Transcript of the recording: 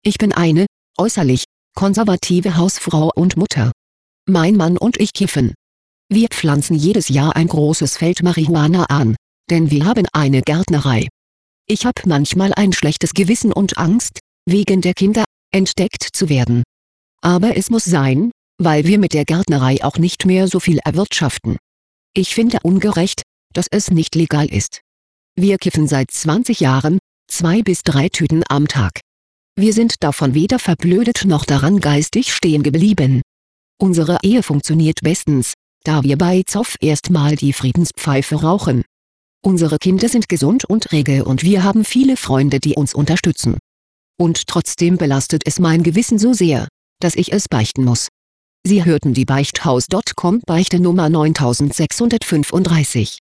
Ich bin eine, äußerlich, konservative Hausfrau und Mutter. Mein Mann und ich kiffen. Wir pflanzen jedes Jahr ein großes Feld Marihuana an, denn wir haben eine Gärtnerei. Ich hab manchmal ein schlechtes Gewissen und Angst, wegen der Kinder, entdeckt zu werden. Aber es muss sein, weil wir mit der Gärtnerei auch nicht mehr so viel erwirtschaften. Ich finde ungerecht, dass es nicht legal ist. Wir kiffen seit 20 Jahren, 2 bis 3 Tüten am Tag. Wir sind davon weder verblödet noch daran geistig stehen geblieben. Unsere Ehe funktioniert bestens, da wir bei Zoff erstmal die Friedenspfeife rauchen. Unsere Kinder sind gesund und rege und wir haben viele Freunde, die uns unterstützen. Und trotzdem belastet es mein Gewissen so sehr, dass ich es beichten muss. Sie hörten die Beichthaus.com Beichte Nummer 9635.